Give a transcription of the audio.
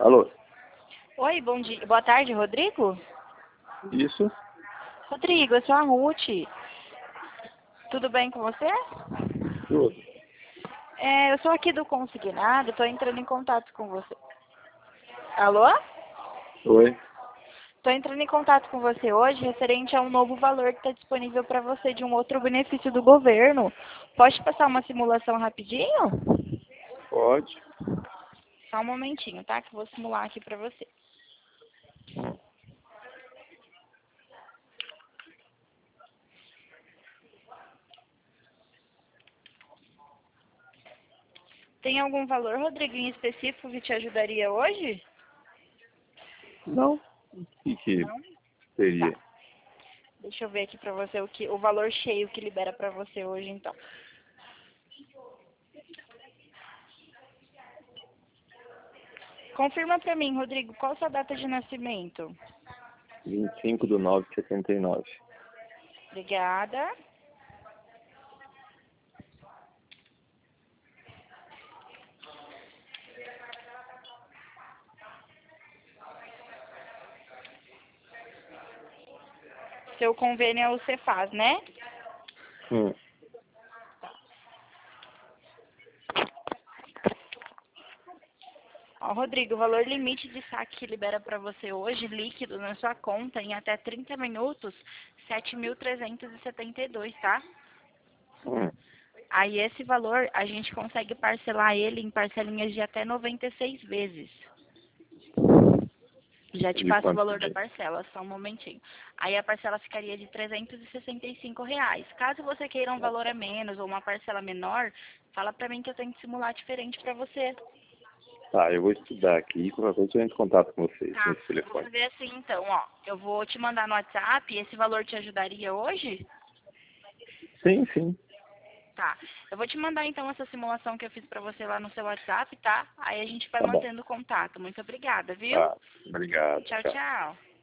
Alô? Oi, bom dia. Boa tarde, Rodrigo? Isso? Rodrigo, eu sou a Ruth. Tudo bem com você? Tudo. Eu sou aqui do Consignado, estou entrando em contato com você. Alô? Oi. Estou entrando em contato com você hoje referente a um novo valor que está disponível para você de um outro benefício do governo. Pode passar uma simulação rapidinho? Pode. Só um momentinho, tá? Que eu vou simular aqui para você. Tem algum valor, Rodrigo, em específico que te ajudaria hoje? Não. O que Não? seria? Tá. Deixa eu ver aqui pra você o valor cheio que libera pra você hoje, então. Confirma pra mim, Rodrigo, qual a sua data de nascimento? 25/9/79. Obrigada. Seu convênio é o Cefaz, né? Hum. Ó, Rodrigo, o valor limite de saque que libera pra você hoje, líquido na sua conta, em até 30 minutos, 7.372, tá? Hum. Aí esse valor, a gente consegue parcelar ele em parcelinhas de até 96 vezes. Já te De passo o quanto valor da seria? parcela, só um momentinho. Aí a parcela ficaria de R$ 365. Caso você queira um valor a menos ou uma parcela menor, fala pra mim que eu tento simular diferente pra você. Tá, eu vou estudar aqui e qualquer coisa eu entro em contato com vocês Tá, nesse vou telefone. fazer assim então, ó. Eu vou te mandar no WhatsApp, esse valor te ajudaria hoje? Sim, sim. Tá. Eu vou te mandar então essa simulação que eu fiz pra você lá no seu WhatsApp, tá? Aí a gente vai Tá bom. mantendo contato. Muito obrigada, viu? Tá. Obrigado. Tchau, Tchau. tchau.